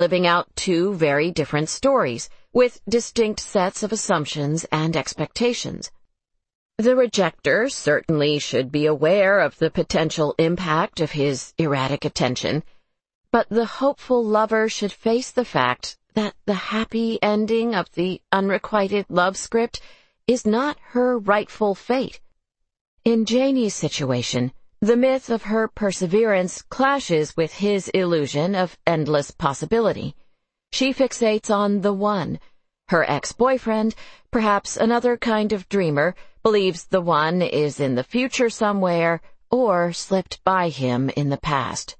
living out two very different stories, with distinct sets of assumptions and expectations. The rejecter certainly should be aware of the potential impact of his erratic attention, but the hopeful lover should face the fact that the happy ending of the unrequited love script is not her rightful fate. In Janie's situation, the myth of her perseverance clashes with his illusion of endless possibility. She fixates on the one. Her ex-boyfriend, perhaps another kind of dreamer, believes the one is in the future somewhere or slipped by him in the past.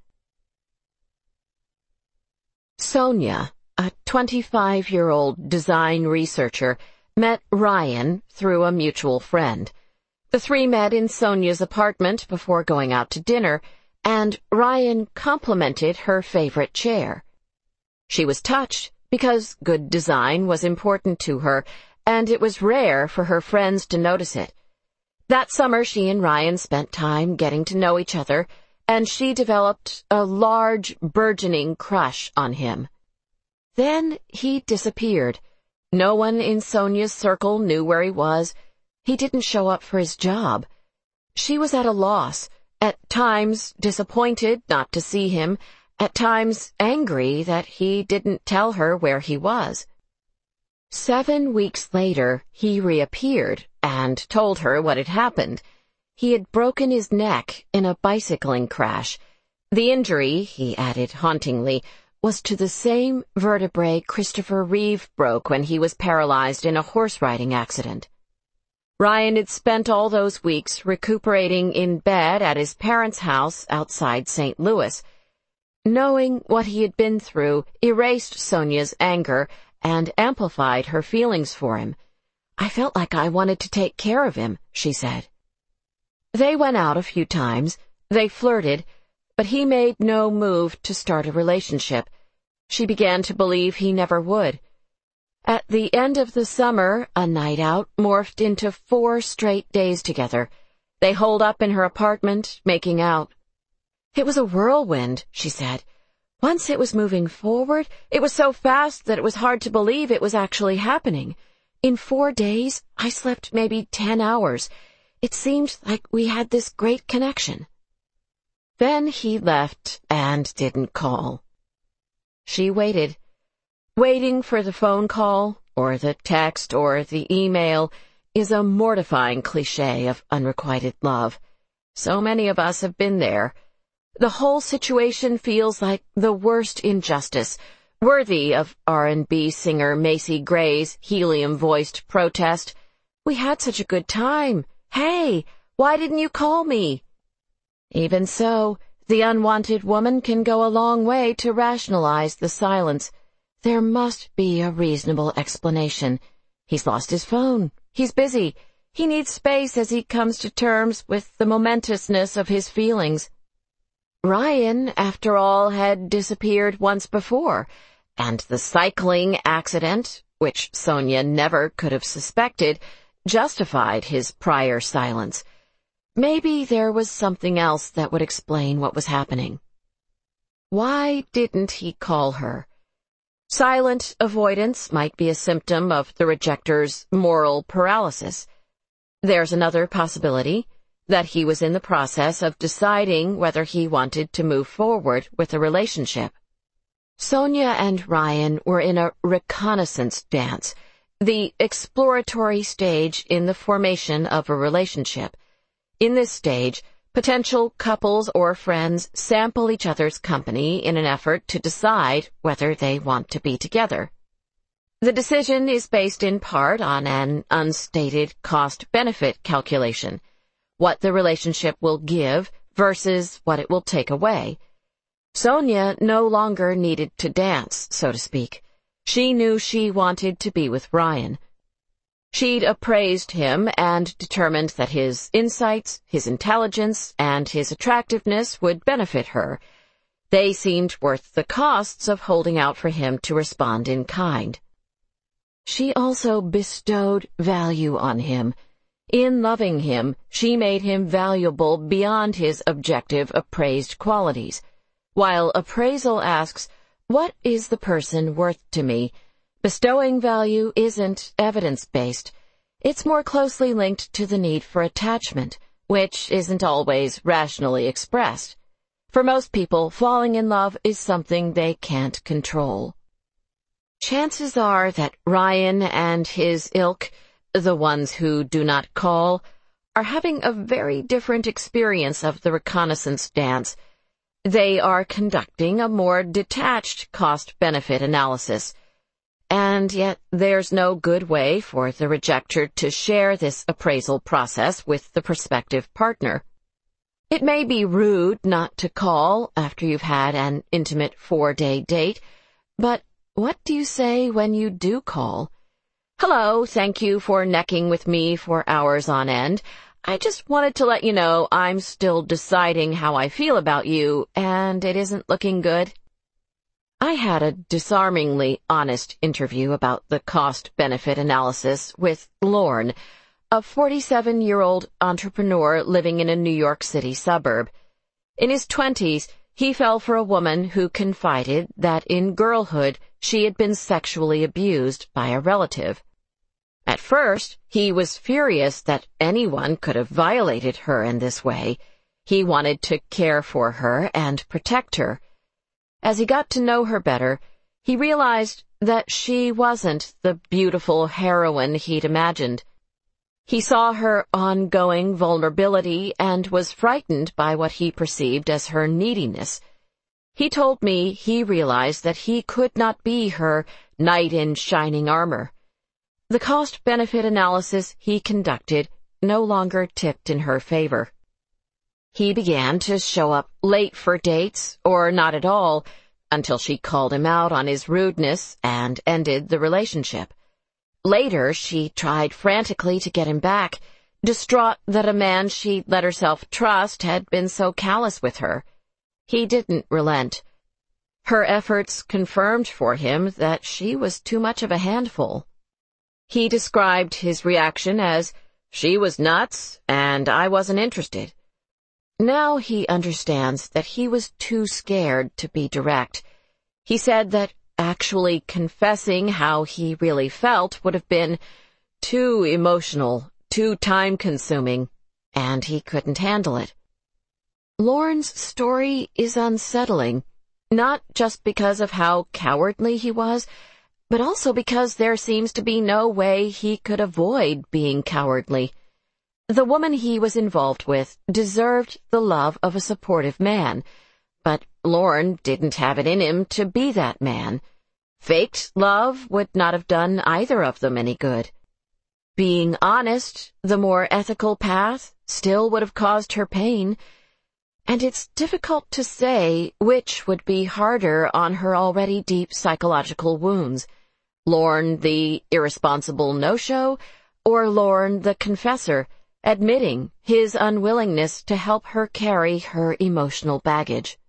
Sonia, a 25-year-old design researcher, met Ryan through a mutual friend. The three met in Sonia's apartment before going out to dinner, and Ryan complimented her favorite chair. She was touched because good design was important to her, and it was rare for her friends to notice it. That summer she and Ryan spent time getting to know each other, and she developed a large, burgeoning crush on him. Then he disappeared. No one in Sonia's circle knew where he was. He didn't show up for his job. She was at a loss, at times disappointed not to see him, at times angry that he didn't tell her where he was. 7 weeks later, he reappeared and told her what had happened. He had broken his neck in a bicycling crash. The injury, he added hauntingly, was to the same vertebrae Christopher Reeve broke when he was paralyzed in a horse-riding accident. Ryan had spent all those weeks recuperating in bed at his parents' house outside St. Louis. Knowing what he had been through erased Sonia's anger and amplified her feelings for him. "I felt like I wanted to take care of him," she said. They went out a few times. They flirted, but he made no move to start a relationship. She began to believe he never would. At the end of the summer, a night out morphed into 4 straight days together. They holed up in her apartment, making out. "It was a whirlwind," she said. "Once it was moving forward, it was so fast that it was hard to believe it was actually happening. In 4 days, I slept maybe 10 hours. It seemed like we had this great connection." Then he left and didn't call. She waited. Waiting for the phone call, or the text, or the email is a mortifying cliché of unrequited love. So many of us have been there. The whole situation feels like the worst injustice, worthy of R&B singer Macy Gray's helium-voiced protest. "We had such a good time. Hey, why didn't you call me?" Even so, the unwanted woman can go a long way to rationalize the silence. There must be a reasonable explanation. He's lost his phone. He's busy. He needs space as he comes to terms with the momentousness of his feelings. Ryan, after all, had disappeared once before, and the cycling accident, which Sonia never could have suspected, justified his prior silence. Maybe there was something else that would explain what was happening. Why didn't he call her? Silent avoidance might be a symptom of the rejecter's moral paralysis. There's another possibility, that he was in the process of deciding whether he wanted to move forward with a relationship. Sonia and Ryan were in a reconnaissance dance, the exploratory stage in the formation of a relationship. In this stage, potential couples or friends sample each other's company in an effort to decide whether they want to be together. The decision is based in part on an unstated cost-benefit calculation, what the relationship will give versus what it will take away. Sonia no longer needed to dance, so to speak. She knew she wanted to be with Ryan. She'd appraised him and determined that his insights, his intelligence, and his attractiveness would benefit her. They seemed worth the costs of holding out for him to respond in kind. She also bestowed value on him. In loving him, she made him valuable beyond his objective appraised qualities. While appraisal asks, What is the person worth to me? Bestowing value isn't evidence-based. It's more closely linked to the need for attachment, which isn't always rationally expressed. For most people, falling in love is something they can't control. Chances are that Ryan and his ilk, the ones who do not call, are having a very different experience of the reconnaissance dance. They are conducting a more detached cost-benefit analysis, and yet there's no good way for the rejecter to share this appraisal process with the prospective partner. It may be rude not to call after you've had an intimate 4-day date, but what do you say when you do call? Hello, thank you for necking with me for hours on end. I just wanted to let you know I'm still deciding how I feel about you, and it isn't looking good. I had a disarmingly honest interview about the cost-benefit analysis with Lorne, a 47-year-old entrepreneur living in a New York City suburb. In his 20s, he fell for a woman who confided that in girlhood she had been sexually abused by a relative. At first, he was furious that anyone could have violated her in this way. He wanted to care for her and protect her. As he got to know her better, he realized that she wasn't the beautiful heroine he'd imagined. He saw her ongoing vulnerability and was frightened by what he perceived as her neediness. He told me he realized that he could not be her knight in shining armor. The cost-benefit analysis he conducted no longer tipped in her favor. He began to show up late for dates, or not at all, until she called him out on his rudeness and ended the relationship. Later, she tried frantically to get him back, distraught that a man she'd let herself trust had been so callous with her. He didn't relent. Her efforts confirmed for him that she was too much of a handful. He described his reaction as, "She was nuts, and I wasn't interested." Now he understands that he was too scared to be direct. He said that actually confessing how he really felt would have been too emotional, too time-consuming, and he couldn't handle it. Lorne's story is unsettling, not just because of how cowardly he was, but also because there seems to be no way he could avoid being cowardly. The woman he was involved with deserved the love of a supportive man, but Lorne didn't have it in him to be that man. Faked love would not have done either of them any good. Being honest, the more ethical path, still would have caused her pain, and it's difficult to say which would be harder on her already deep psychological wounds. Lorne, the irresponsible no-show, or Lorne, the confessor, admitting his unwillingness to help her carry her emotional baggage.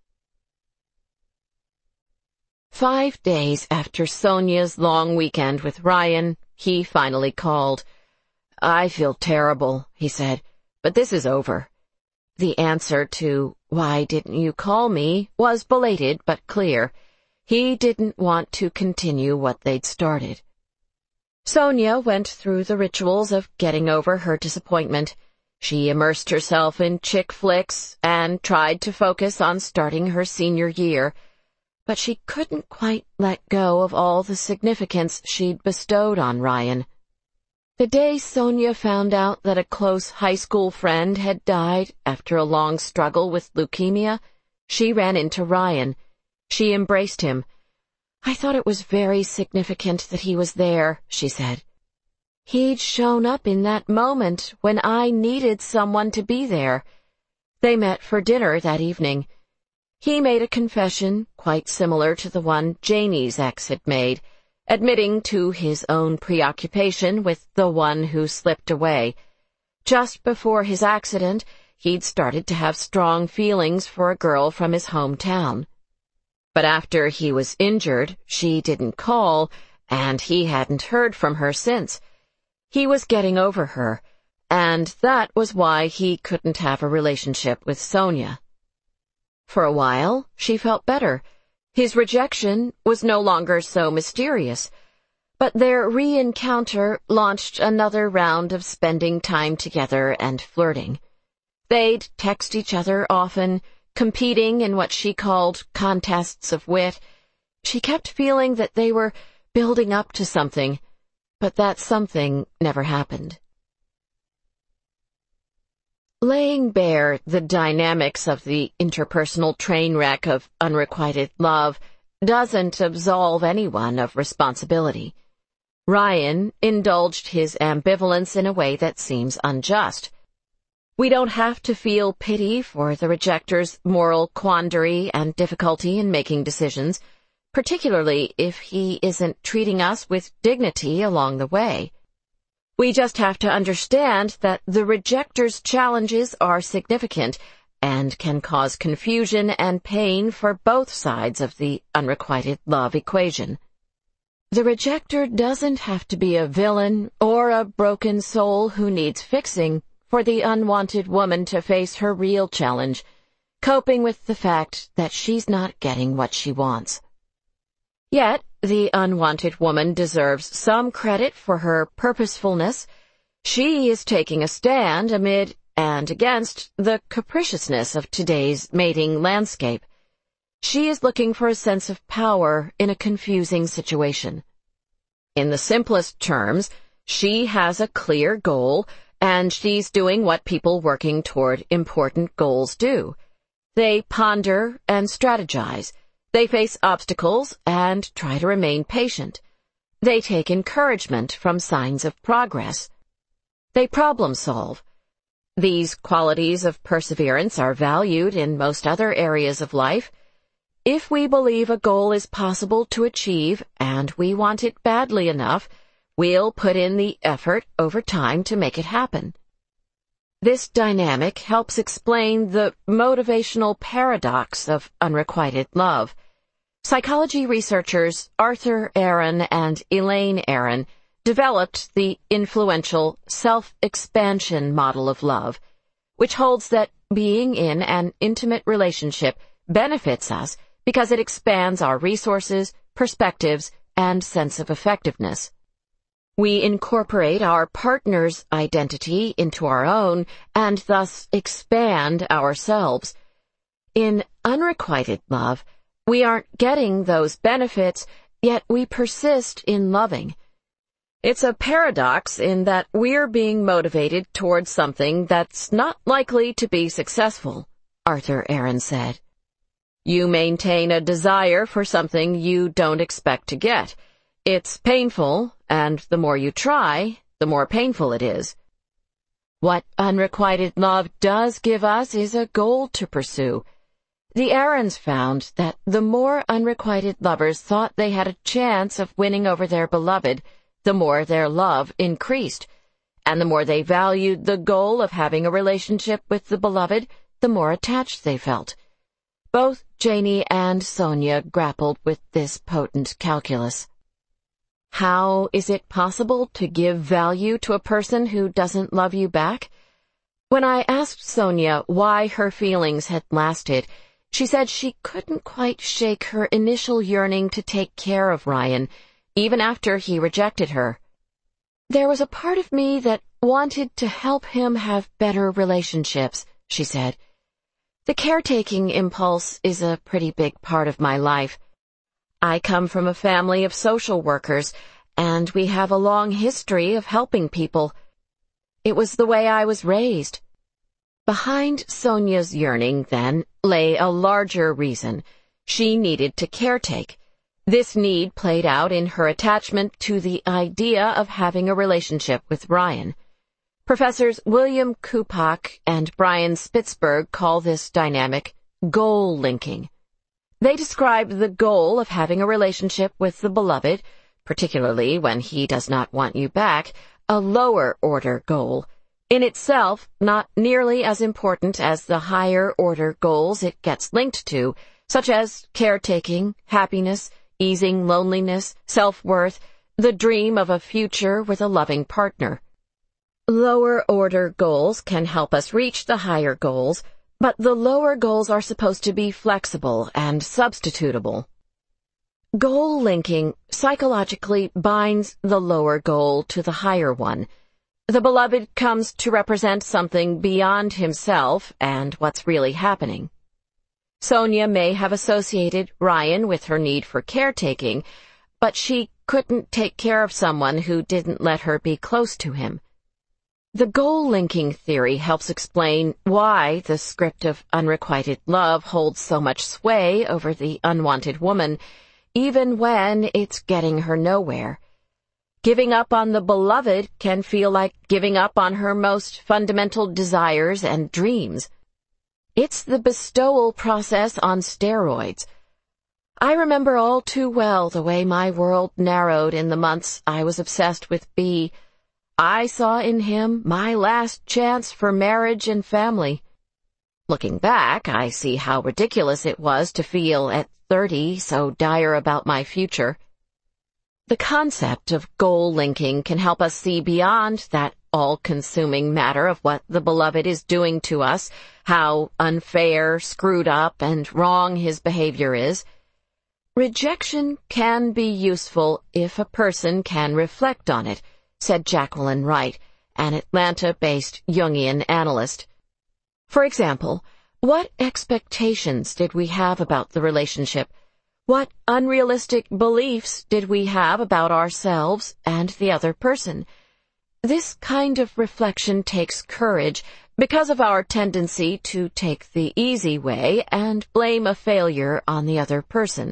5 days after Sonia's long weekend with Ryan, he finally called. "I feel terrible," he said, "but this is over." The answer to, "Why didn't you call me?" was belated but clear. He didn't want to continue what they'd started. Sonia went through the rituals of getting over her disappointment. She immersed herself in chick flicks and tried to focus on starting her senior year, but she couldn't quite let go of all the significance she'd bestowed on Ryan. The day Sonia found out that a close high school friend had died after a long struggle with leukemia, she ran into Ryan. She embraced him. "I thought it was very significant that he was there," she said. "He'd shown up in that moment when I needed someone to be there." They met for dinner that evening. He made a confession quite similar to the one Janie's ex had made, admitting to his own preoccupation with the one who slipped away. Just before his accident, he'd started to have strong feelings for a girl from his hometown. But after he was injured, she didn't call, and he hadn't heard from her since. He was getting over her, and that was why he couldn't have a relationship with Sonia. For a while, she felt better. His rejection was no longer so mysterious, but their re-encounter launched another round of spending time together and flirting. They'd text each other often, competing in what she called contests of wit. She kept feeling that they were building up to something, but that something never happened. Laying bare the dynamics of the interpersonal train wreck of unrequited love doesn't absolve anyone of responsibility. Ryan indulged his ambivalence in a way that seems unjust. We don't have to feel pity for the rejector's moral quandary and difficulty in making decisions, particularly if he isn't treating us with dignity along the way. We just have to understand that the rejector's challenges are significant and can cause confusion and pain for both sides of the unrequited love equation. The rejector doesn't have to be a villain or a broken soul who needs fixing for the unwanted woman to face her real challenge, coping with the fact that she's not getting what she wants. Yet, the unwanted woman deserves some credit for her purposefulness. She is taking a stand amid and against the capriciousness of today's mating landscape. She is looking for a sense of power in a confusing situation. In the simplest terms, she has a clear goal, and she's doing what people working toward important goals do. They ponder and strategize. They face obstacles and try to remain patient. They take encouragement from signs of progress. They problem solve. These qualities of perseverance are valued in most other areas of life. If we believe a goal is possible to achieve and we want it badly enough, we'll put in the effort over time to make it happen. This dynamic helps explain the motivational paradox of unrequited love. Psychology researchers Arthur Aron and Elaine Aron developed the influential self-expansion model of love, which holds that being in an intimate relationship benefits us because it expands our resources, perspectives, and sense of effectiveness. We incorporate our partner's identity into our own and thus expand ourselves. In unrequited love, we aren't getting those benefits, yet we persist in loving. It's a paradox in that we're being motivated towards something that's not likely to be successful, Arthur Aron said. You maintain a desire for something you don't expect to get. It's painful, and the more you try, the more painful it is. What unrequited love does give us is a goal to pursue. The Arons found that the more unrequited lovers thought they had a chance of winning over their beloved, the more their love increased, and the more they valued the goal of having a relationship with the beloved, the more attached they felt. Both Janie and Sonia grappled with this potent calculus. How is it possible to give value to a person who doesn't love you back? When I asked Sonia why her feelings had lasted, she said she couldn't quite shake her initial yearning to take care of Ryan, even after he rejected her. There was a part of me that wanted to help him have better relationships, she said. The caretaking impulse is a pretty big part of my life. I come from a family of social workers, and we have a long history of helping people. It was the way I was raised. Behind Sonia's yearning, then, lay a larger reason. She needed to caretake. This need played out in her attachment to the idea of having a relationship with Ryan. Professors William Kupak and Brian Spitzberg call this dynamic goal linking. They describe the goal of having a relationship with the beloved, particularly when he does not want you back, a lower-order goal, in itself not nearly as important as the higher-order goals it gets linked to, such as caretaking, happiness, easing loneliness, self-worth, the dream of a future with a loving partner. Lower-order goals can help us reach the higher goals, but the lower goals are supposed to be flexible and substitutable. Goal linking psychologically binds the lower goal to the higher one. The beloved comes to represent something beyond himself and what's really happening. Sonia may have associated Ryan with her need for caretaking, but she couldn't take care of someone who didn't let her be close to him. The goal-linking theory helps explain why the script of unrequited love holds so much sway over the unwanted woman, even when it's getting her nowhere. Giving up on the beloved can feel like giving up on her most fundamental desires and dreams. It's the bestowal process on steroids. I remember all too well the way my world narrowed in the months I was obsessed with B. I saw in him my last chance for marriage and family. Looking back, I see how ridiculous it was to feel at 30 so dire about my future. The concept of goal linking can help us see beyond that all-consuming matter of what the beloved is doing to us, how unfair, screwed up, and wrong his behavior is. Rejection can be useful if a person can reflect on it, said Jacqueline Wright, an Atlanta-based Jungian analyst. For example, what expectations did we have about the relationship? What unrealistic beliefs did we have about ourselves and the other person? This kind of reflection takes courage because of our tendency to take the easy way and blame a failure on the other person.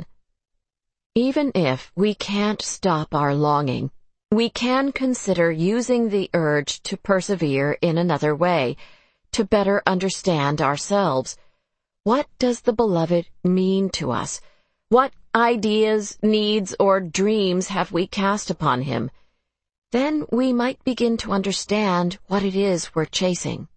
Even if we can't stop our longing, we can consider using the urge to persevere in another way, to better understand ourselves. What does the beloved mean to us? What ideas, needs, or dreams have we cast upon him? Then we might begin to understand what it is we're chasing.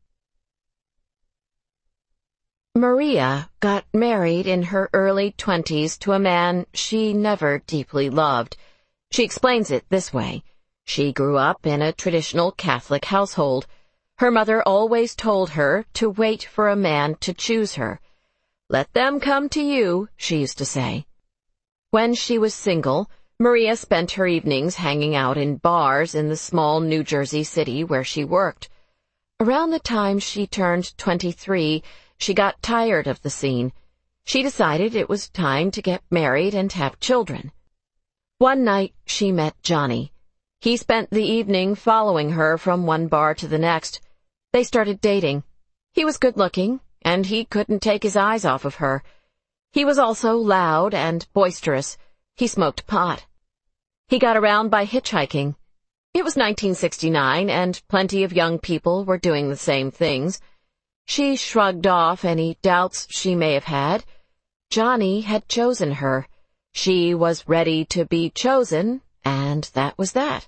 Maria got married in her early 20s to a man she never deeply loved. She explains it this way. She grew up in a traditional Catholic household. Her mother always told her to wait for a man to choose her. "Let them come to you," she used to say. When she was single, Maria spent her evenings hanging out in bars in the small New Jersey city where she worked. Around the time she turned 23, she got tired of the scene. She decided it was time to get married and have children. One night, she met Johnny. He spent the evening following her from one bar to the next. They started dating. He was good-looking, and he couldn't take his eyes off of her. He was also loud and boisterous. He smoked pot. He got around by hitchhiking. It was 1969, and plenty of young people were doing the same things. She shrugged off any doubts she may have had. Johnny had chosen her. She was ready to be chosen, and that was that.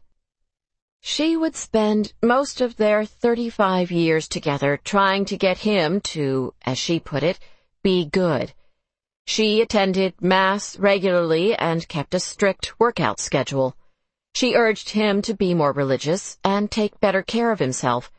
She would spend most of their 35 years together trying to get him to, as she put it, be good. She attended Mass regularly and kept a strict workout schedule. She urged him to be more religious and take better care of himself.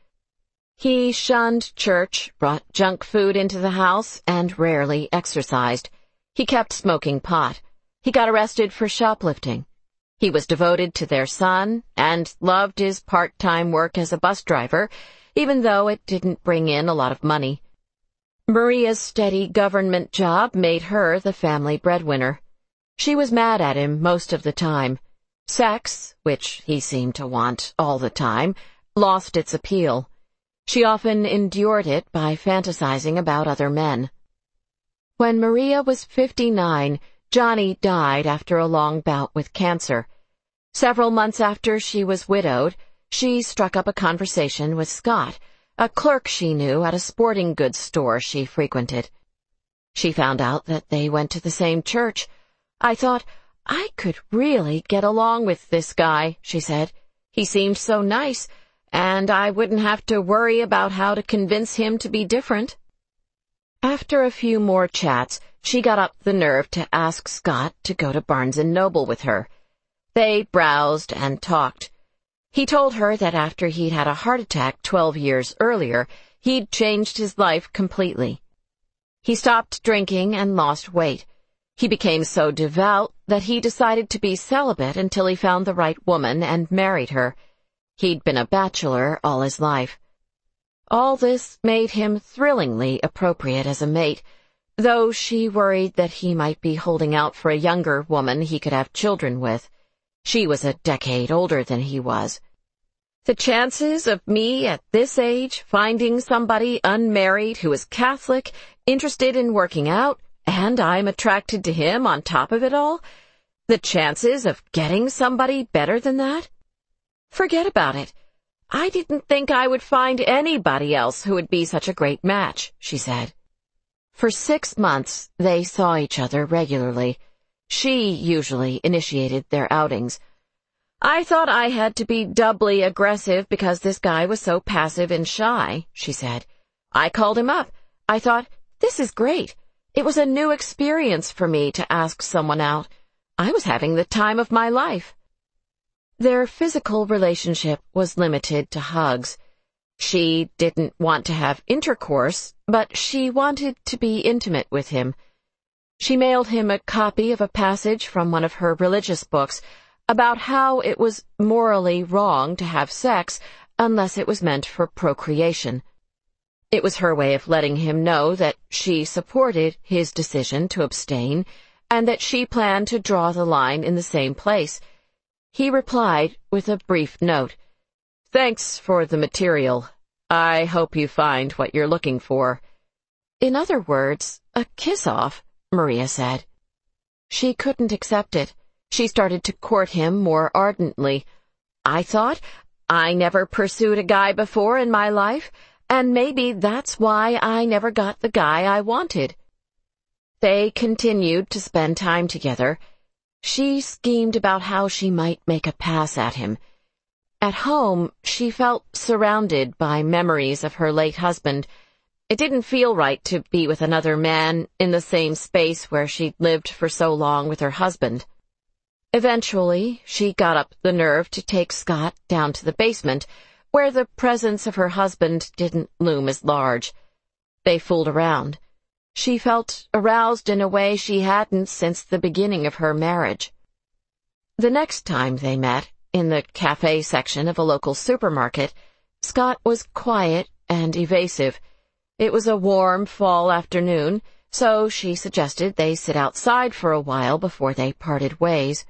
He shunned church, brought junk food into the house, and rarely exercised. He kept smoking pot. He got arrested for shoplifting. He was devoted to their son and loved his part-time work as a bus driver, even though it didn't bring in a lot of money. Maria's steady government job made her the family breadwinner. She was mad at him most of the time. Sex, which he seemed to want all the time, lost its appeal. She often endured it by fantasizing about other men. When Maria was 59, Johnny died after a long bout with cancer. Several months after she was widowed, she struck up a conversation with Scott, a clerk she knew at a sporting goods store she frequented. She found out that they went to the same church. "I thought, I could really get along with this guy," she said. "He seemed so nice, and I wouldn't have to worry about how to convince him to be different." After a few more chats, she got up the nerve to ask Scott to go to Barnes & Noble with her. They browsed and talked. He told her that after he'd had a heart attack 12 years earlier, he'd changed his life completely. He stopped drinking and lost weight. He became so devout that he decided to be celibate until he found the right woman and married her. He'd been a bachelor all his life. All this made him thrillingly appropriate as a mate, though she worried that he might be holding out for a younger woman he could have children with. She was a decade older than he was. The chances of me at this age finding somebody unmarried who is Catholic, interested in working out, and I'm attracted to him on top of it all? The chances of getting somebody better than that? Forget about it. I didn't think I would find anybody else who would be such a great match, she said. For 6 months, they saw each other regularly. She usually initiated their outings. I thought I had to be doubly aggressive because this guy was so passive and shy, she said. I called him up. I thought, this is great. It was a new experience for me to ask someone out. I was having the time of my life. Their physical relationship was limited to hugs. She didn't want to have intercourse, but she wanted to be intimate with him. She mailed him a copy of a passage from one of her religious books about how it was morally wrong to have sex unless it was meant for procreation. It was her way of letting him know that she supported his decision to abstain and that she planned to draw the line in the same place. He replied with a brief note. Thanks for the material. I hope you find what you're looking for. In other words, a kiss-off, Maria said. She couldn't accept it. She started to court him more ardently. I thought, I never pursued a guy before in my life, and maybe that's why I never got the guy I wanted. They continued to spend time together. She schemed about how she might make a pass at him. At home, she felt surrounded by memories of her late husband. It didn't feel right to be with another man in the same space where she'd lived for so long with her husband. Eventually, she got up the nerve to take Scott down to the basement, where the presence of her husband didn't loom as large. They fooled around. She felt aroused in a way she hadn't since the beginning of her marriage. The next time they met, in the cafe section of a local supermarket, Scott was quiet and evasive. It was a warm fall afternoon, so she suggested they sit outside for a while before they parted ways.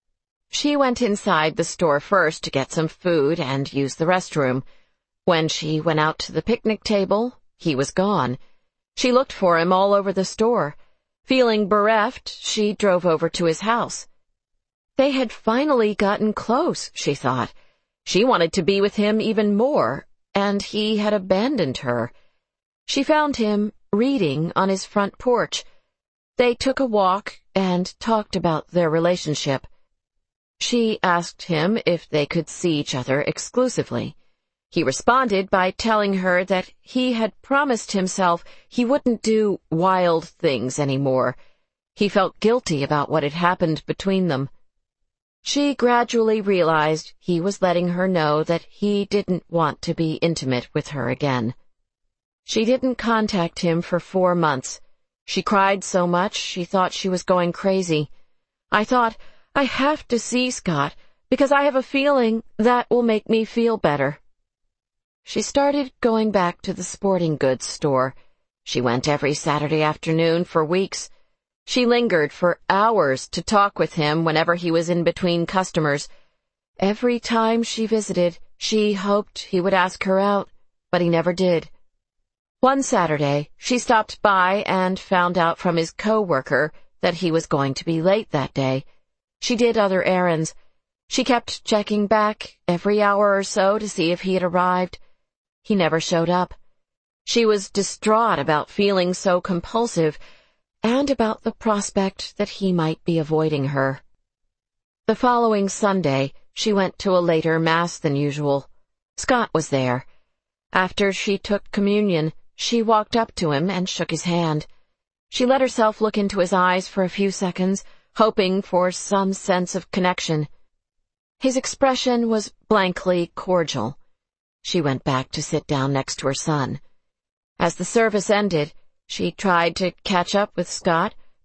She went inside the store first to get some food and use the restroom. When she went out to the picnic table, he was gone. She looked for him all over the store. Feeling bereft, she drove over to his house. They had finally gotten close, she thought. She wanted to be with him even more, and he had abandoned her. She found him reading on his front porch. They took a walk and talked about their relationship. She asked him if they could see each other exclusively. He responded by telling her that he had promised himself he wouldn't do wild things anymore. He felt guilty about what had happened between them. She gradually realized he was letting her know that he didn't want to be intimate with her again. She didn't contact him for 4 months. She cried so much she thought she was going crazy. I thought, I have to see Scott, because I have a feeling that will make me feel better. She started going back to the sporting goods store. She went every Saturday afternoon for weeks. She lingered for hours to talk with him whenever he was in between customers. Every time she visited, she hoped he would ask her out, but he never did. One Saturday, she stopped by and found out from his co-worker that he was going to be late that day. She did other errands. She kept checking back every hour or so to see if he had arrived. He never showed up. She was distraught about feeling so compulsive and about the prospect that he might be avoiding her. The following Sunday, she went to a later Mass than usual. Scott was there. After she took communion, she walked up to him and shook his hand. She let herself look into his eyes for a few seconds, hoping for some sense of connection. His expression was blankly cordial. She went back to sit down next to her son. As the service ended, she tried to catch up with Scott,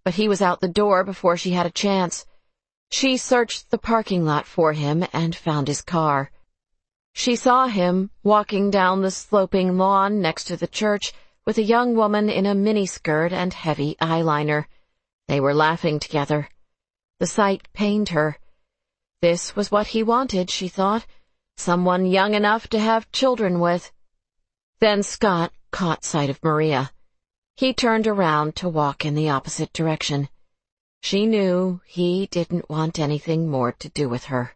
but he was out the door before she had a chance. She searched the parking lot for him and found his car. She saw him walking down the sloping lawn next to the church with a young woman in a miniskirt and heavy eyeliner. They were laughing together. The sight pained her. This was what he wanted, she thought. Someone young enough to have children with. Then Scott caught sight of Maria. He turned around to walk in the opposite direction. She knew he didn't want anything more to do with her.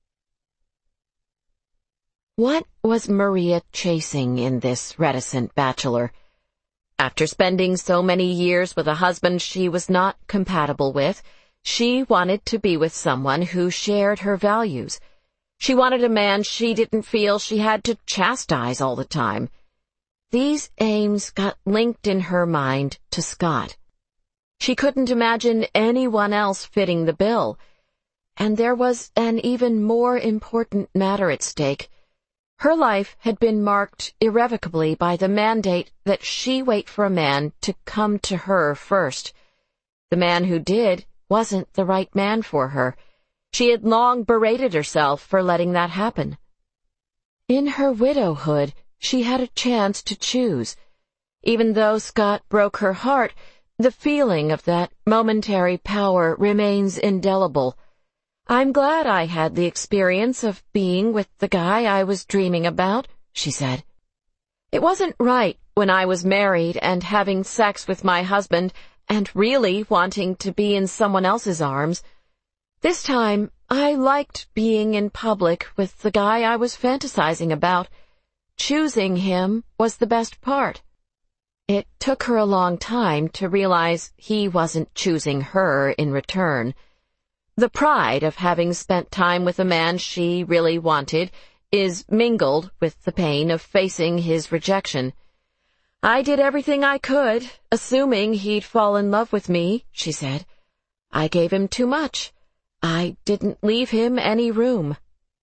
What was Maria chasing in this reticent bachelor? After spending so many years with a husband she was not compatible with, she wanted to be with someone who shared her values. She wanted a man she didn't feel she had to chastise all the time. These aims got linked in her mind to Scott. She couldn't imagine anyone else fitting the bill. And there was an even more important matter at stake. Her life had been marked irrevocably by the mandate that she wait for a man to come to her first. The man who did wasn't the right man for her. She had long berated herself for letting that happen. In her widowhood, she had a chance to choose. Even though Scott broke her heart, the feeling of that momentary power remains indelible. I'm glad I had the experience of being with the guy I was dreaming about, she said. It wasn't right when I was married and having sex with my husband and really wanting to be in someone else's arms. This time, I liked being in public with the guy I was fantasizing about. Choosing him was the best part. It took her a long time to realize he wasn't choosing her in return. The pride of having spent time with a man she really wanted is mingled with the pain of facing his rejection. I did everything I could, assuming he'd fall in love with me, she said. I gave him too much. I didn't leave him any room.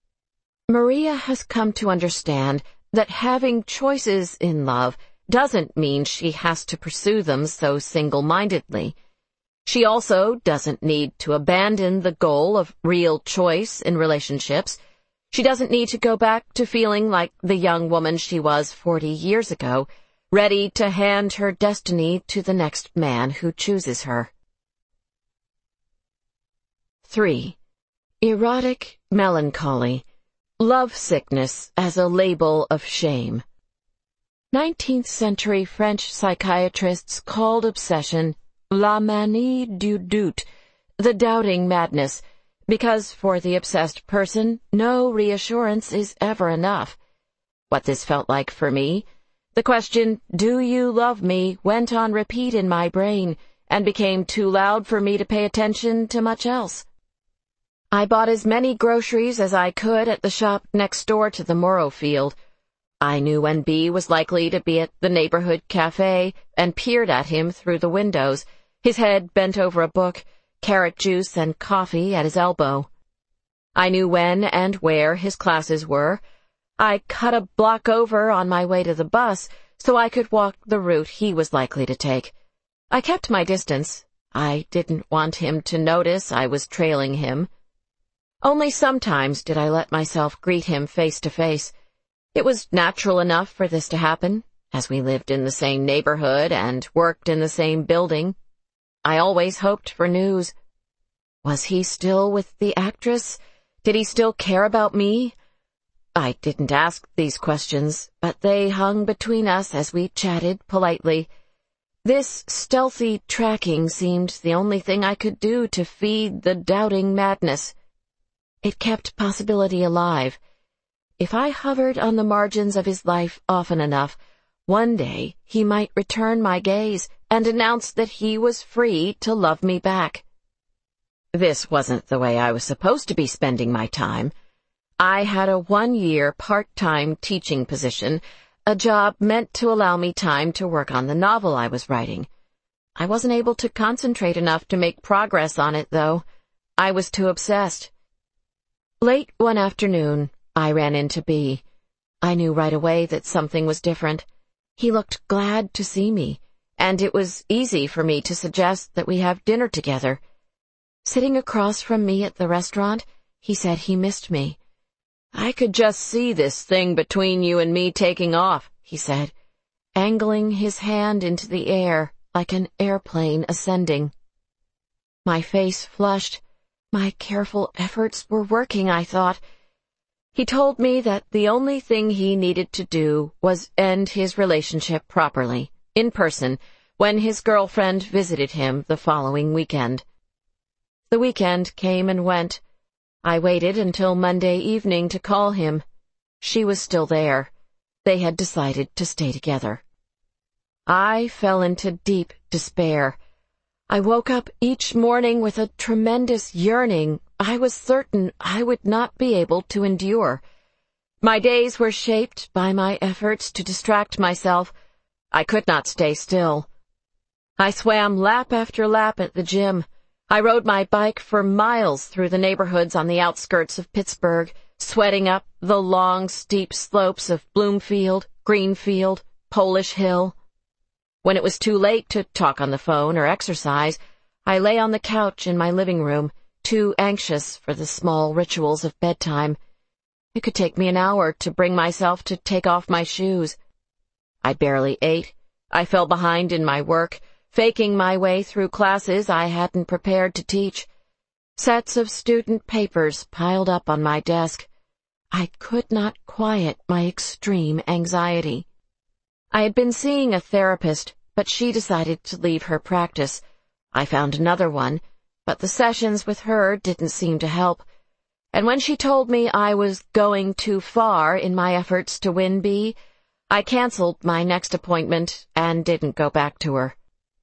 Maria has come to understand that having choices in love doesn't mean she has to pursue them so single-mindedly. She also doesn't need to abandon the goal of real choice in relationships. She doesn't need to go back to feeling like the young woman she was 40 years ago, ready to hand her destiny to the next man who chooses her. 3. Erotic melancholy. Love sickness as a label of shame. 19th-century French psychiatrists called obsession la manie du doute, the doubting madness, because for the obsessed person, no reassurance is ever enough. What this felt like for me, the question, "Do you love me?" went on repeat in my brain and became too loud for me to pay attention to much else. I bought as many groceries as I could at the shop next door to the Morrow field. I knew when B was likely to be at the neighborhood cafe and peered at him through the windows, his head bent over a book, carrot juice and coffee at his elbow. I knew when and where his classes were. I cut a block over on my way to the bus so I could walk the route he was likely to take. I kept my distance. I didn't want him to notice I was trailing him. Only sometimes did I let myself greet him face to face. It was natural enough for this to happen, as we lived in the same neighborhood and worked in the same building. I always hoped for news. Was he still with the actress? Did he still care about me? I didn't ask these questions, but they hung between us as we chatted politely. This stealthy tracking seemed the only thing I could do to feed the doubting madness. It kept possibility alive. If I hovered on the margins of his life often enough, one day he might return my gaze and announce that he was free to love me back. This wasn't the way I was supposed to be spending my time. I had a 1-year part-time teaching position, a job meant to allow me time to work on the novel I was writing. I wasn't able to concentrate enough to make progress on it, though. I was too obsessed. Late one afternoon, I ran into B. I knew right away that something was different. He looked glad to see me, and it was easy for me to suggest that we have dinner together. Sitting across from me at the restaurant, he said he missed me. "I could just see this thing between you and me taking off," he said, angling his hand into the air like an airplane ascending. My face flushed. My careful efforts were working, I thought. He told me that the only thing he needed to do was end his relationship properly, in person, when his girlfriend visited him the following weekend. The weekend came and went. I waited until Monday evening to call him. She was still there. They had decided to stay together. I fell into deep despair. I woke up each morning with a tremendous yearning I was certain I would not be able to endure. My days were shaped by my efforts to distract myself. I could not stay still. I swam lap after lap at the gym. I rode my bike for miles through the neighborhoods on the outskirts of Pittsburgh, sweating up the long, steep slopes of Bloomfield, Greenfield, Polish Hill. When it was too late to talk on the phone or exercise, I lay on the couch in my living room, too anxious for the small rituals of bedtime. It could take me an hour to bring myself to take off my shoes. I barely ate. I fell behind in my work, faking my way through classes I hadn't prepared to teach. Sets of student papers piled up on my desk. I could not quiet my extreme anxiety. I had been seeing a therapist, but she decided to leave her practice. I found another one, but the sessions with her didn't seem to help. And when she told me I was going too far in my efforts to win B, I canceled my next appointment and didn't go back to her.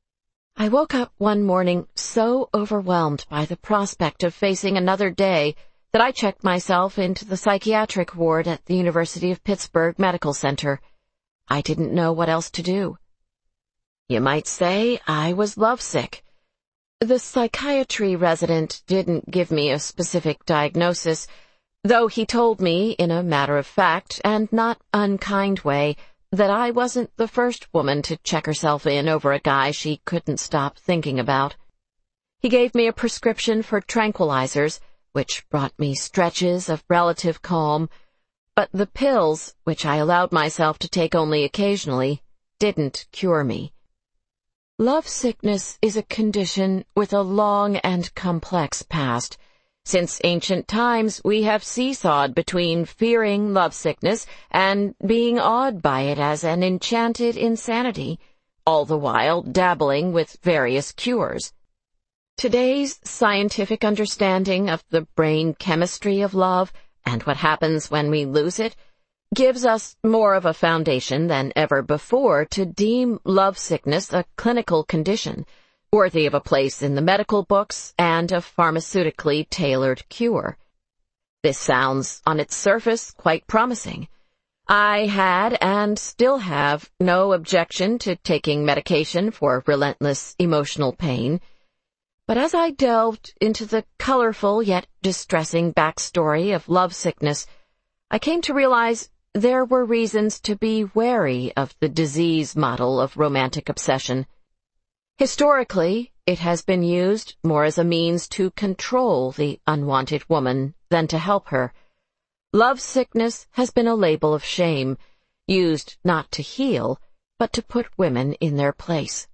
I woke up one morning so overwhelmed by the prospect of facing another day that I checked myself into the psychiatric ward at the University of Pittsburgh Medical Center. I didn't know what else to do. You might say I was lovesick. The psychiatry resident didn't give me a specific diagnosis, though he told me in a matter-of-fact and not unkind way that I wasn't the first woman to check herself in over a guy she couldn't stop thinking about. He gave me a prescription for tranquilizers, which brought me stretches of relative calm, but the pills, which I allowed myself to take only occasionally, didn't cure me. Lovesickness is a condition with a long and complex past. Since ancient times, we have seesawed between fearing lovesickness and being awed by it as an enchanted insanity, all the while dabbling with various cures. Today's scientific understanding of the brain chemistry of love and what happens when we lose it gives us more of a foundation than ever before to deem lovesickness a clinical condition, worthy of a place in the medical books and a pharmaceutically tailored cure. This sounds, on its surface, quite promising. I had, and still have, no objection to taking medication for relentless emotional pain. But as I delved into the colorful yet distressing backstory of lovesickness, I came to realize there were reasons to be wary of the disease model of romantic obsession. Historically, it has been used more as a means to control the unwanted woman than to help her. Lovesickness has been a label of shame, used not to heal, but to put women in their place.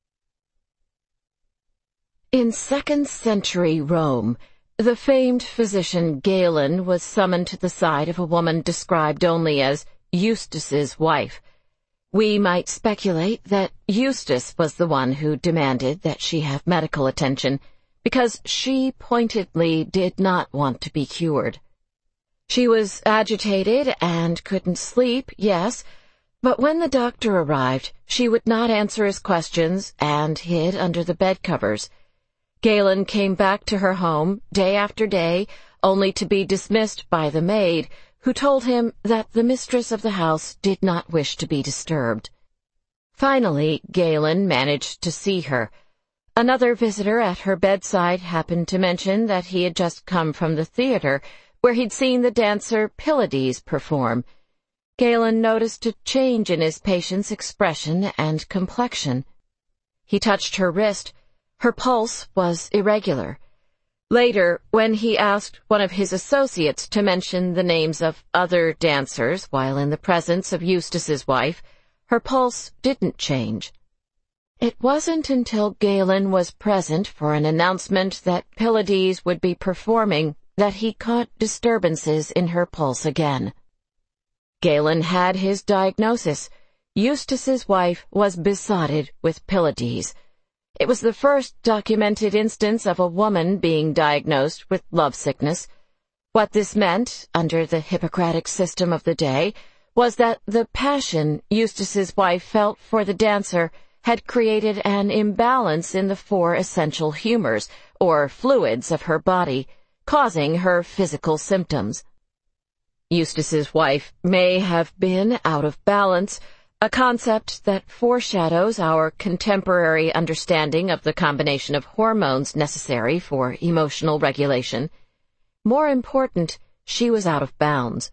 In 2nd century Rome, the famed physician Galen was summoned to the side of a woman described only as Eustace's wife. We might speculate that Eustace was the one who demanded that she have medical attention, because she pointedly did not want to be cured. She was agitated and couldn't sleep, yes, but when the doctor arrived, she would not answer his questions and hid under the bed covers. Galen came back to her home day after day, only to be dismissed by the maid, who told him that the mistress of the house did not wish to be disturbed. Finally, Galen managed to see her. Another visitor at her bedside happened to mention that he had just come from the theater, where he'd seen the dancer Pylades perform. Galen noticed a change in his patient's expression and complexion. he touched her wrist. Her pulse was irregular. Later, when he asked one of his associates to mention the names of other dancers while in the presence of Eustace's wife, her pulse didn't change. It wasn't until Galen was present for an announcement that Pylades would be performing that he caught disturbances in her pulse again. Galen had his diagnosis. Eustace's wife was besotted with Pylades. It was the first documented instance of a woman being diagnosed with lovesickness. What this meant, under the Hippocratic system of the day, was that the passion Eustace's wife felt for the dancer had created an imbalance in the 4 essential humors, or fluids of her body, causing her physical symptoms. Eustace's wife may have been out of balance, a concept that foreshadows our contemporary understanding of the combination of hormones necessary for emotional regulation. More important, she was out of bounds.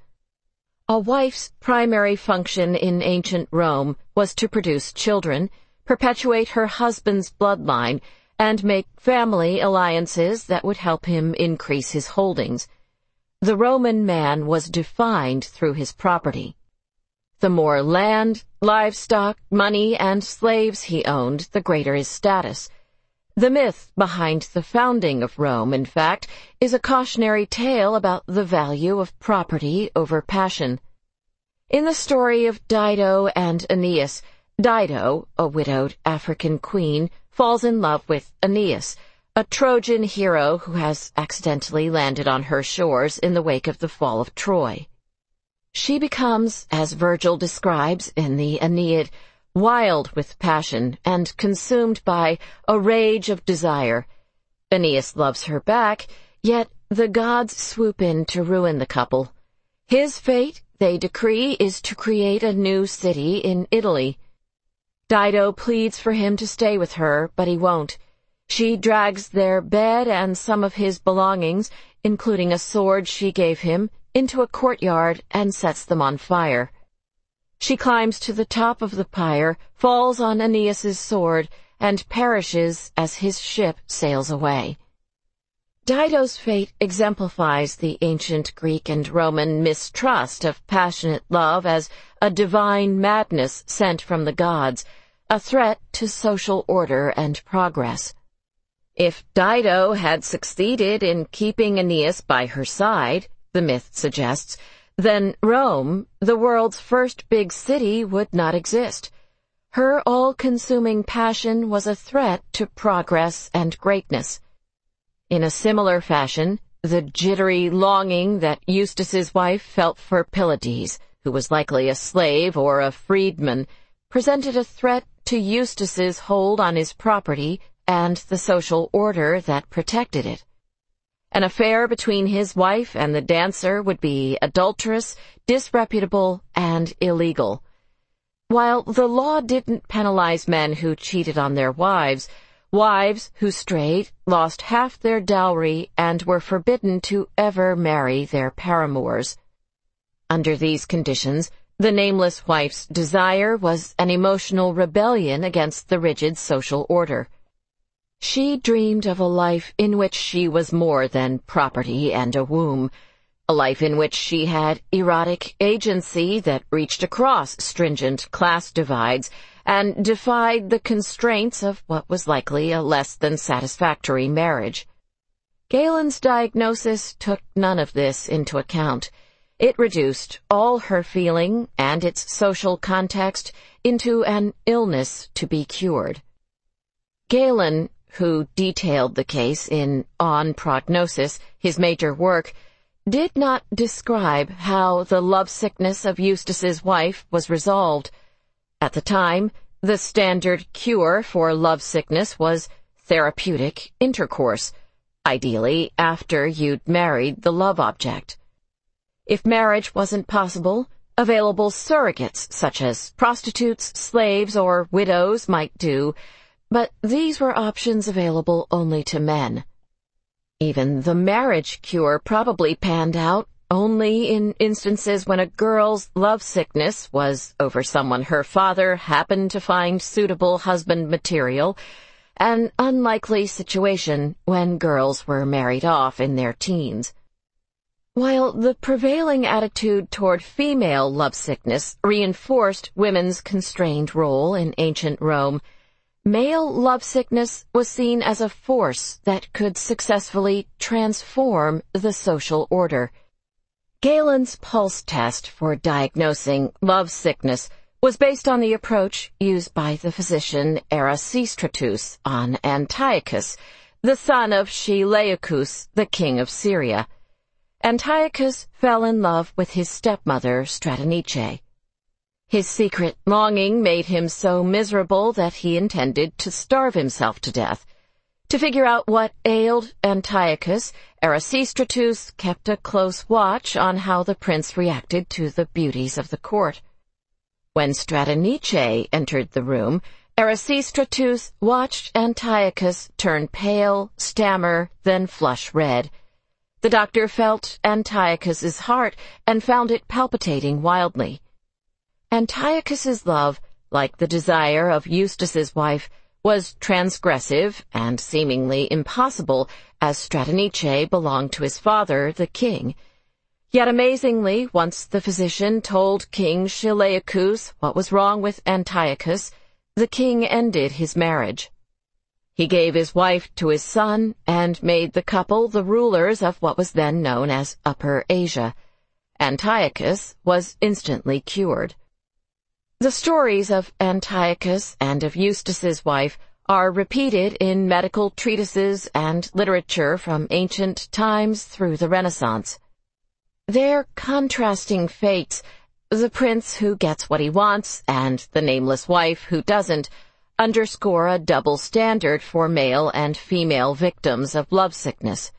A wife's primary function in ancient Rome was to produce children, perpetuate her husband's bloodline, and make family alliances that would help him increase his holdings. The Roman man was defined through his property. The more land, livestock, money, and slaves he owned, the greater his status. The myth behind the founding of Rome, in fact, is a cautionary tale about the value of property over passion. In the story of Dido and Aeneas, Dido, a widowed African queen, falls in love with Aeneas, a Trojan hero who has accidentally landed on her shores in the wake of the fall of Troy. She becomes, as Virgil describes in the Aeneid, wild with passion and consumed by a rage of desire. Aeneas loves her back, yet the gods swoop in to ruin the couple. His fate, they decree, is to create a new city in Italy. Dido pleads for him to stay with her, but he won't. She drags their bed and some of his belongings, including a sword she gave him, into a courtyard and sets them on fire. She climbs to the top of the pyre, falls on Aeneas's sword, and perishes as his ship sails away. Dido's fate exemplifies the ancient Greek and Roman mistrust of passionate love as a divine madness sent from the gods, a threat to social order and progress. If Dido had succeeded in keeping Aeneas by her side, the myth suggests, then Rome, the world's first big city, would not exist. Her all-consuming passion was a threat to progress and greatness. In a similar fashion, the jittery longing that Eustace's wife felt for Pylades, who was likely a slave or a freedman, presented a threat to Eustace's hold on his property and the social order that protected it. An affair between his wife and the dancer would be adulterous, disreputable, and illegal. While the law didn't penalize men who cheated on their wives, wives who strayed lost half their dowry and were forbidden to ever marry their paramours. Under these conditions, the nameless wife's desire was an emotional rebellion against the rigid social order. She dreamed of a life in which she was more than property and a womb, a life in which she had erotic agency that reached across stringent class divides and defied the constraints of what was likely a less than satisfactory marriage. Galen's diagnosis took none of this into account. It reduced all her feeling and its social context into an illness to be cured. Galen, who detailed the case in On Prognosis, his major work, did not describe how the lovesickness of Eustace's wife was resolved. At the time, the standard cure for lovesickness was therapeutic intercourse, ideally after you'd married the love object. If marriage wasn't possible, available surrogates such as prostitutes, slaves, or widows might do, but these were options available only to men. Even the marriage cure probably panned out only in instances when a girl's lovesickness was over someone her father happened to find suitable husband material, an unlikely situation when girls were married off in their teens. While the prevailing attitude toward female lovesickness reinforced women's constrained role in ancient Rome, male lovesickness was seen as a force that could successfully transform the social order. Galen's pulse test for diagnosing lovesickness was based on the approach used by the physician Erasistratus on Antiochus, the son of Seleucus, the king of Syria. Antiochus fell in love with his stepmother Stratonice. His secret longing made him so miserable that he intended to starve himself to death. To figure out what ailed Antiochus, Erasistratus kept a close watch on how the prince reacted to the beauties of the court. When Stratonice entered the room, Erasistratus watched Antiochus turn pale, stammer, then flush red. The doctor felt Antiochus's heart and found it palpitating wildly. Antiochus's love, like the desire of Eustace's wife, was transgressive and seemingly impossible, as Stratonice belonged to his father, the king. Yet amazingly, once the physician told King Seleucus what was wrong with Antiochus, the king ended his marriage. He gave his wife to his son and made the couple the rulers of what was then known as Upper Asia. Antiochus was instantly cured. The stories of Antiochus and of Eustace's wife are repeated in medical treatises and literature from ancient times through the Renaissance. Their contrasting fates, the prince who gets what he wants and the nameless wife who doesn't, underscore a double standard for male and female victims of lovesickness.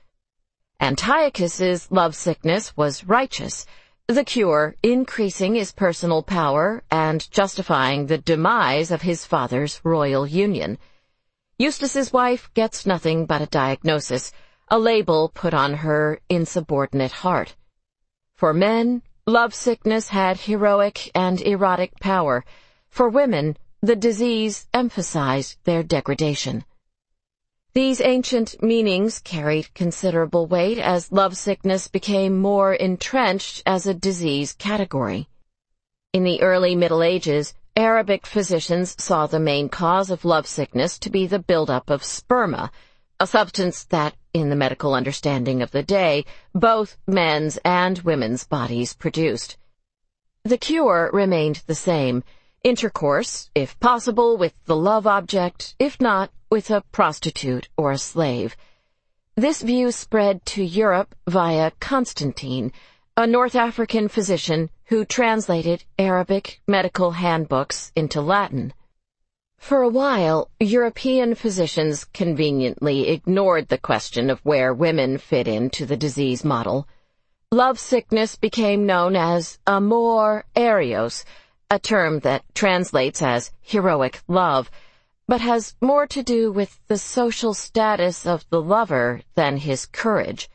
Antiochus's lovesickness was righteous, the cure increasing his personal power and justifying the demise of his father's royal union. Eustace's wife gets nothing but a diagnosis, a label put on her insubordinate heart. For men, lovesickness had heroic and erotic power. For women, the disease emphasized their degradation. These ancient meanings carried considerable weight as lovesickness became more entrenched as a disease category. In the early Middle Ages, Arabic physicians saw the main cause of lovesickness to be the buildup of sperma, a substance that, in the medical understanding of the day, both men's and women's bodies produced. The cure remained the same: intercourse, if possible, with the love object, if not, with a prostitute or a slave. This view spread to Europe via Constantine, a North African physician who translated Arabic medical handbooks into Latin. For a while, European physicians conveniently ignored the question of where women fit into the disease model. Lovesickness became known as amor erios, a term that translates as heroic love, but has more to do with the social status of the lover than his courage.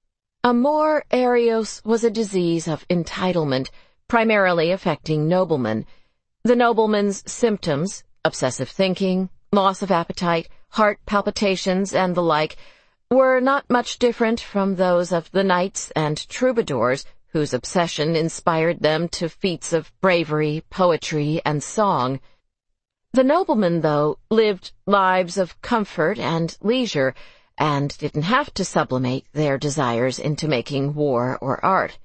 Amor erios was a disease of entitlement, primarily affecting noblemen. The nobleman's symptoms, obsessive thinking, loss of appetite, heart palpitations, and the like, were not much different from those of the knights and troubadours whose obsession inspired them to feats of bravery, poetry, and song. The noblemen, though, lived lives of comfort and leisure, and didn't have to sublimate their desires into making war or art.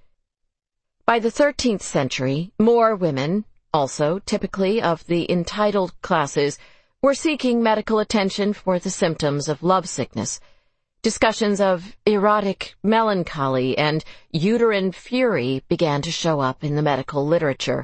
By the 13th century, more women, also typically of the entitled classes, were seeking medical attention for the symptoms of lovesickness. Discussions of erotic melancholy and uterine fury began to show up in the medical literature.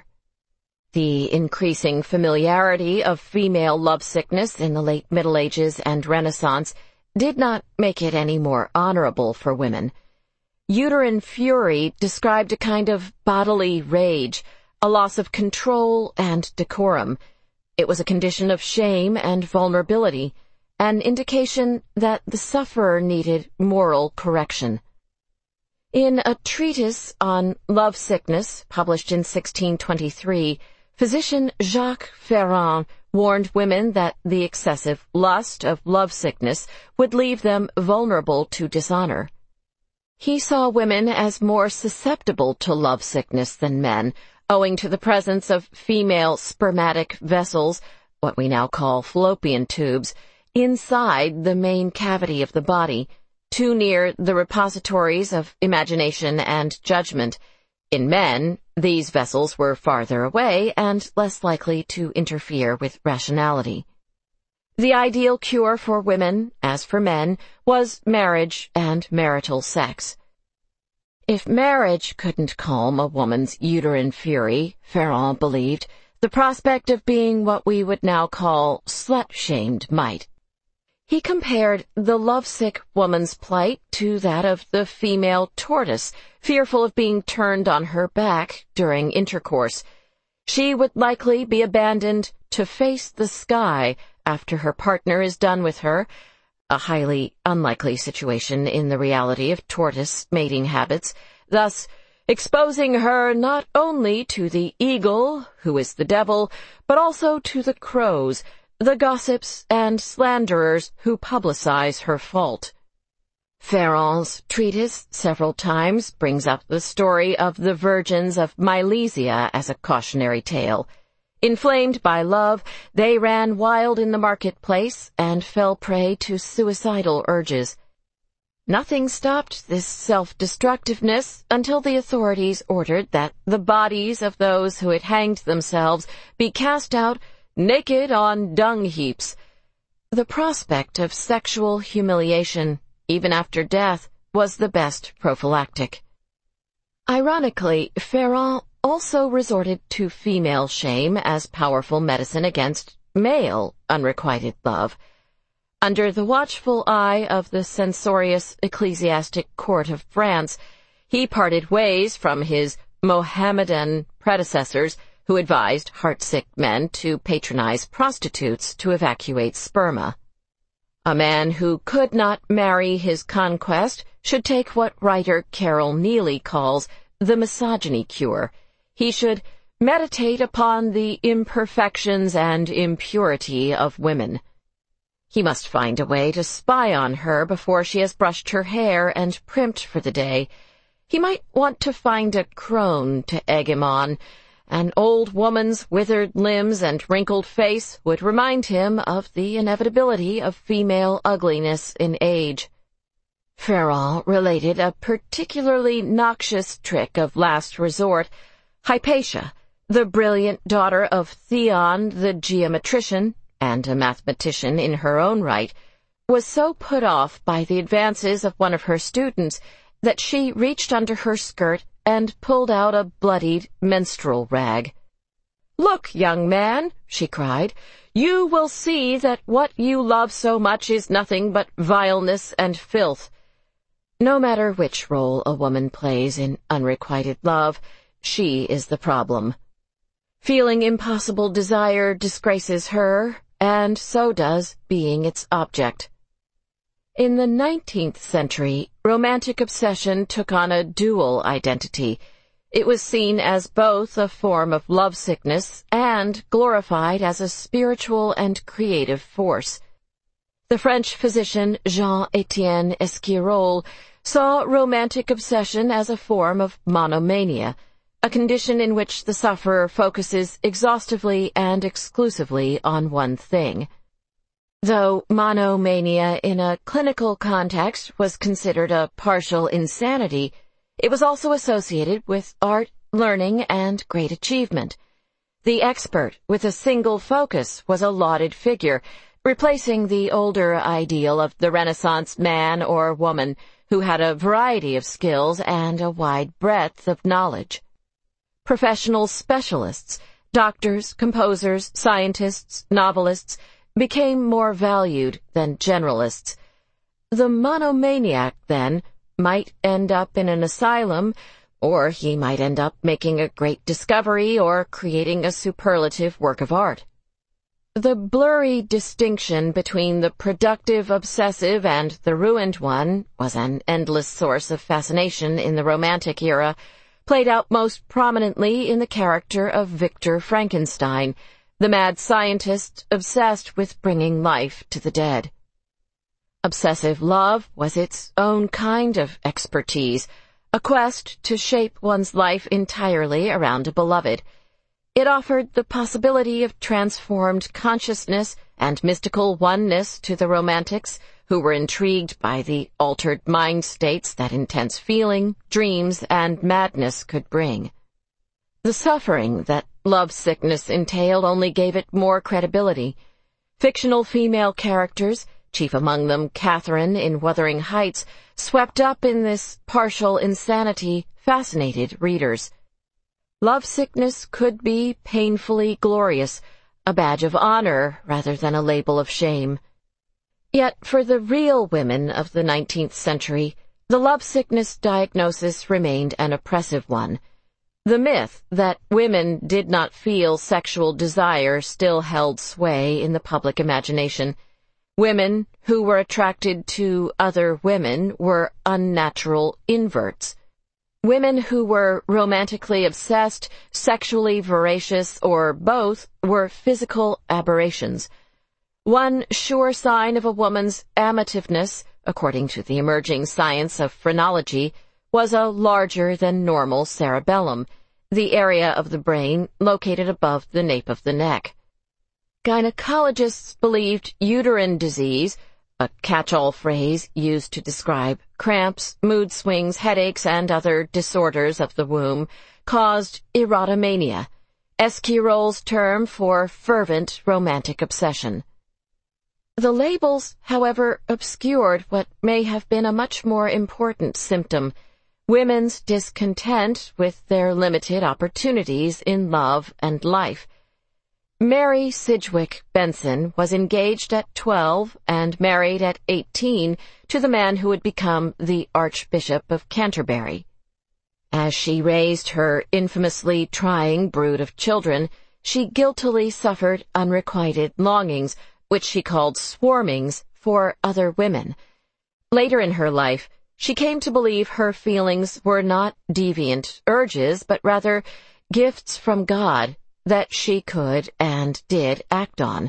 The increasing familiarity of female lovesickness in the late Middle Ages and Renaissance did not make it any more honorable for women. Uterine fury described a kind of bodily rage, a loss of control and decorum. It was a condition of shame and vulnerability, an indication that the sufferer needed moral correction. In a treatise on lovesickness, published in 1623, physician Jacques Ferrand warned women that the excessive lust of lovesickness would leave them vulnerable to dishonor. He saw women as more susceptible to lovesickness than men, owing to the presence of female spermatic vessels, what we now call fallopian tubes, inside the main cavity of the body, too near the repositories of imagination and judgment. In men, these vessels were farther away and less likely to interfere with rationality. The ideal cure for women, as for men, was marriage and marital sex. If marriage couldn't calm a woman's uterine fury, Ferrand believed, the prospect of being what we would now call slut-shamed might. He compared the lovesick woman's plight to that of the female tortoise, fearful of being turned on her back during intercourse. She would likely be abandoned to face the sky after her partner is done with her, a highly unlikely situation in the reality of tortoise mating habits, thus exposing her not only to the eagle, who is the devil, but also to the crows, the gossips and slanderers who publicize her fault. Ferrand's treatise several times brings up the story of the virgins of Milesia as a cautionary tale. Inflamed by love, they ran wild in the marketplace and fell prey to suicidal urges. Nothing stopped this self-destructiveness until the authorities ordered that the bodies of those who had hanged themselves be cast out naked on dung heaps. The prospect of sexual humiliation, even after death, was the best prophylactic. Ironically, Ferrand also resorted to female shame as powerful medicine against male unrequited love. Under the watchful eye of the censorious ecclesiastic court of France, he parted ways from his Mohammedan predecessors, who advised heartsick men to patronize prostitutes to evacuate sperma. A man who could not marry his conquest should take what writer Carol Neely calls the misogyny cure. He should meditate upon the imperfections and impurity of women. He must find a way to spy on her before she has brushed her hair and primped for the day. He might want to find a crone to egg him on. An old woman's withered limbs and wrinkled face would remind him of the inevitability of female ugliness in age. Ferrand related a particularly noxious trick of last resort. Hypatia, the brilliant daughter of Theon the geometrician, and a mathematician in her own right, was so put off by the advances of one of her students that she reached under her skirt and pulled out a bloodied menstrual rag. "Look, young man," she cried, "you will see that what you love so much is nothing but vileness and filth." No matter which role a woman plays in unrequited love, she is the problem. Feeling impossible desire disgraces her, and so does being its object. In the 19th century, romantic obsession took on a dual identity. It was seen as both a form of lovesickness and glorified as a spiritual and creative force. The French physician Jean-Étienne Esquirol saw romantic obsession as a form of monomania, a condition in which the sufferer focuses exhaustively and exclusively on one thing. Though monomania in a clinical context was considered a partial insanity, it was also associated with art, learning, and great achievement. The expert with a single focus was a lauded figure, replacing the older ideal of the Renaissance man or woman who had a variety of skills and a wide breadth of knowledge. Professional specialists, doctors, composers, scientists, novelists, became more valued than generalists. The monomaniac, then, might end up in an asylum, or he might end up making a great discovery or creating a superlative work of art. The blurry distinction between the productive obsessive and the ruined one was an endless source of fascination in the Romantic era, played out most prominently in the character of Victor Frankenstein, the mad scientist obsessed with bringing life to the dead. Obsessive love was its own kind of expertise, a quest to shape one's life entirely around a beloved. It offered the possibility of transformed consciousness and mystical oneness to the romantics, who were intrigued by the altered mind states that intense feeling, dreams, and madness could bring. The suffering that lovesickness entailed only gave it more credibility. Fictional female characters, chief among them Catherine in Wuthering Heights, swept up in this partial insanity, fascinated readers. Lovesickness could be painfully glorious, a badge of honor rather than a label of shame. Yet for the real women of the 19th century, the lovesickness diagnosis remained an oppressive one. The myth that women did not feel sexual desire still held sway in the public imagination. Women who were attracted to other women were unnatural inverts. Women who were romantically obsessed, sexually voracious, or both were physical aberrations. One sure sign of a woman's amativeness, according to the emerging science of phrenology, was a larger-than-normal cerebellum, the area of the brain located above the nape of the neck. Gynecologists believed uterine disease, a catch-all phrase used to describe cramps, mood swings, headaches, and other disorders of the womb, caused erotomania, Esquirol's term for fervent romantic obsession. The labels, however, obscured what may have been a much more important symptom: women's discontent with their limited opportunities in love and life. Mary Sidgwick Benson was engaged at 12 and married at 18 to the man who would become the Archbishop of Canterbury. As she raised her infamously trying brood of children, she guiltily suffered unrequited longings, which she called swarmings, for other women. Later in her life, she came to believe her feelings were not deviant urges, but rather gifts from God that she could and did act on.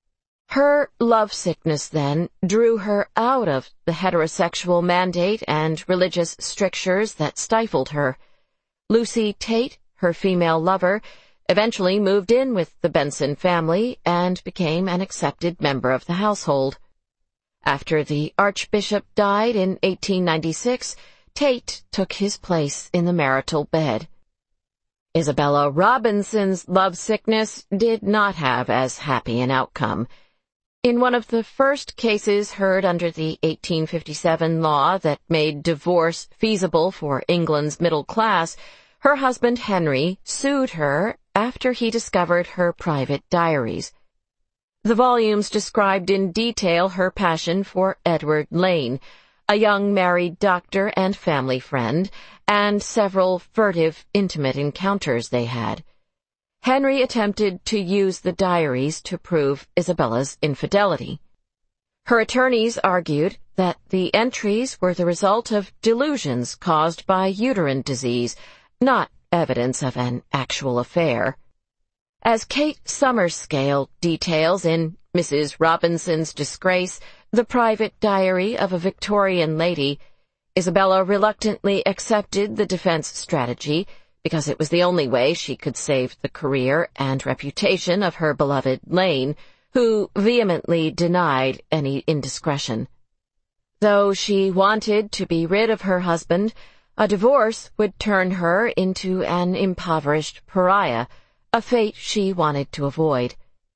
Her lovesickness, then, drew her out of the heterosexual mandate and religious strictures that stifled her. Lucy Tate, her female lover, eventually moved in with the Benson family and became an accepted member of the household. After the Archbishop died in 1896, Tate took his place in the marital bed. Isabella Robinson's lovesickness did not have as happy an outcome. In one of the first cases heard under the 1857 law that made divorce feasible for England's middle class, her husband Henry sued her after he discovered her private diaries. The volumes described in detail her passion for Edward Lane, a young married doctor and family friend, and several furtive, intimate encounters they had. Henry attempted to use the diaries to prove Isabella's infidelity. Her attorneys argued that the entries were the result of delusions caused by uterine disease, not evidence of an actual affair. As Kate Summerscale details in Mrs. Robinson's Disgrace, the private diary of a Victorian lady, Isabella reluctantly accepted the defense strategy because it was the only way she could save the career and reputation of her beloved Lane, who vehemently denied any indiscretion. Though she wanted to be rid of her husband, a divorce would turn her into an impoverished pariah, a fate she wanted to avoid.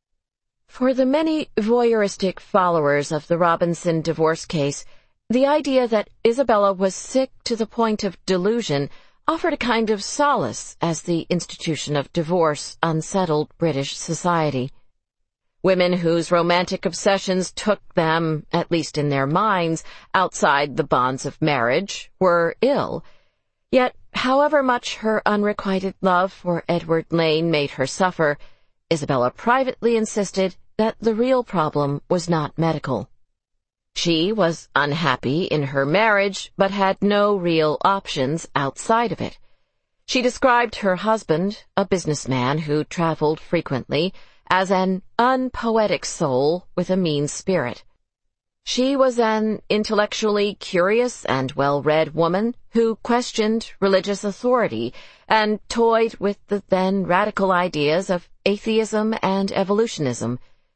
For the many voyeuristic followers of the Robinson divorce case, the idea that Isabella was sick to the point of delusion offered a kind of solace as the institution of divorce unsettled British society. Women whose romantic obsessions took them, at least in their minds, outside the bonds of marriage, were ill. Yet, however much her unrequited love for Edward Lane made her suffer, Isabella privately insisted that the real problem was not medical. She was unhappy in her marriage, but had no real options outside of it. She described her husband, a businessman who traveled frequently, as an unpoetic soul with a mean spirit. She was an intellectually curious and well-read woman who questioned religious authority and toyed with the then radical ideas of atheism and evolutionism.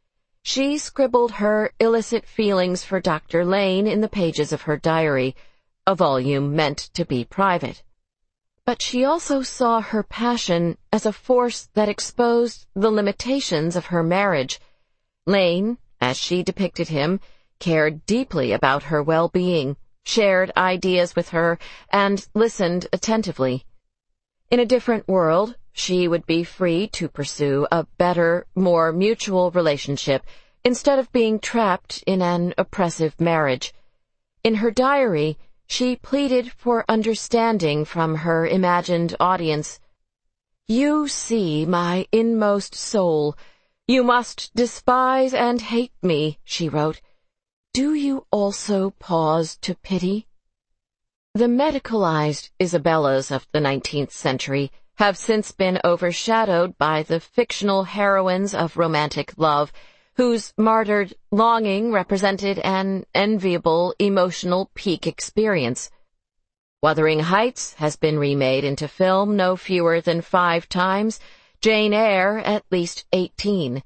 She scribbled her illicit feelings for Dr. Lane in the pages of her diary, a volume meant to be private. But she also saw her passion as a force that exposed the limitations of her marriage. Lane, as she depicted him, cared deeply about her well-being, shared ideas with her, and listened attentively. In a different world, she would be free to pursue a better, more mutual relationship instead of being trapped in an oppressive marriage. In her diary, she pleaded for understanding from her imagined audience. "You see my inmost soul. You must despise and hate me," she wrote. "Do you also pause to pity?" The medicalized Isabellas of the 19th century have since been overshadowed by the fictional heroines of romantic love, whose martyred longing represented an enviable emotional peak experience. Wuthering Heights has been remade into film no fewer than 5 times, Jane Eyre at least 18.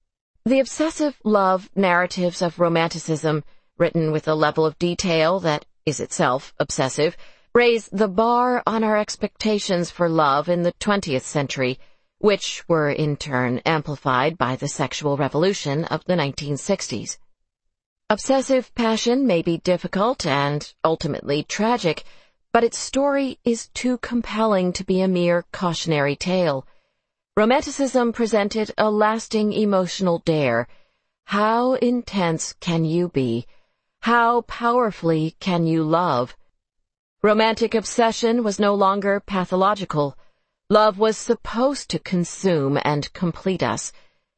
The obsessive love narratives of Romanticism, written with a level of detail that is itself obsessive, raise the bar on our expectations for love in the 20th century, which were in turn amplified by the sexual revolution of the 1960s. Obsessive passion may be difficult and ultimately tragic, but its story is too compelling to be a mere cautionary tale. Romanticism presented a lasting emotional dare. How intense can you be? How powerfully can you love? Romantic obsession was no longer pathological. Love was supposed to consume and complete us.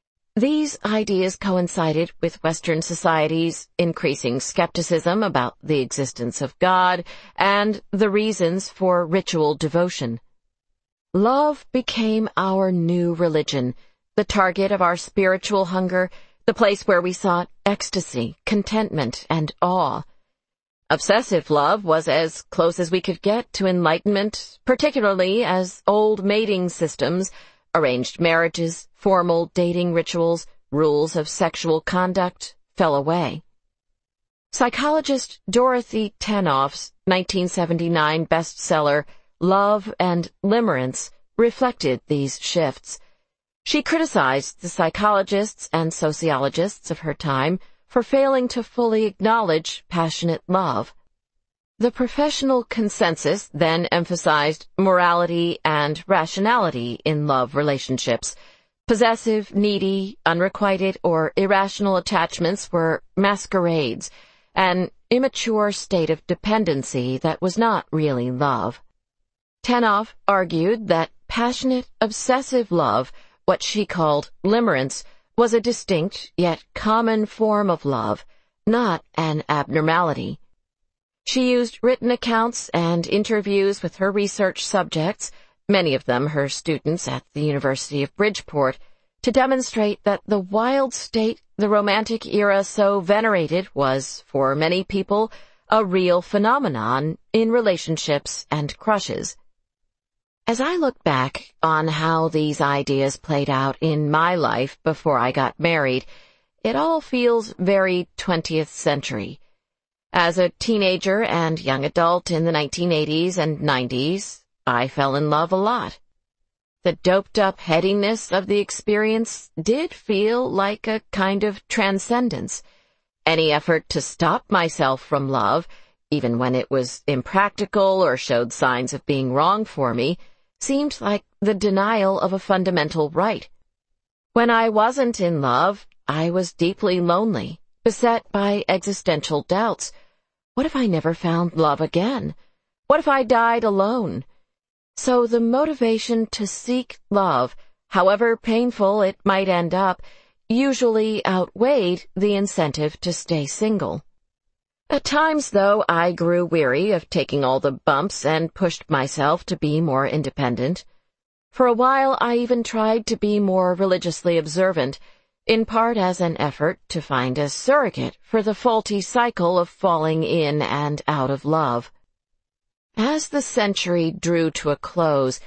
These ideas coincided with Western society's increasing skepticism about the existence of God and the reasons for ritual devotion. Love became our new religion, the target of our spiritual hunger, the place where we sought ecstasy, contentment, and awe. Obsessive love was as close as we could get to enlightenment, particularly as old mating systems, arranged marriages, formal dating rituals, rules of sexual conduct fell away. Psychologist Dorothy Tanoff's 1979 bestseller, Love and Limerence, reflected these shifts. She criticized the psychologists and sociologists of her time for failing to fully acknowledge passionate love. The professional consensus then emphasized morality and rationality in love relationships. Possessive, needy, unrequited, or irrational attachments were masquerades, an immature state of dependency that was not really love. Tanoff argued that passionate, obsessive love, what she called limerence, was a distinct yet common form of love, not an abnormality. She used written accounts and interviews with her research subjects, many of them her students at the University of Bridgeport, to demonstrate that the wild state the Romantic era so venerated was, for many people, a real phenomenon in relationships and crushes. As I look back on how these ideas played out in my life before I got married, it all feels very 20th century. As a teenager and young adult in the 1980s and 90s, I fell in love a lot. The doped-up headiness of the experience did feel like a kind of transcendence. Any effort to stop myself from love, even when it was impractical or showed signs of being wrong for me, seemed like the denial of a fundamental right. When I wasn't in love, I was deeply lonely, beset by existential doubts. What if I never found love again? What if I died alone? So the motivation to seek love, however painful it might end up, usually outweighed the incentive to stay single. At times, though, I grew weary of taking all the bumps and pushed myself to be more independent. For a while, I even tried to be more religiously observant, in part as an effort to find a surrogate for the faulty cycle of falling in and out of love. As the century drew to a close,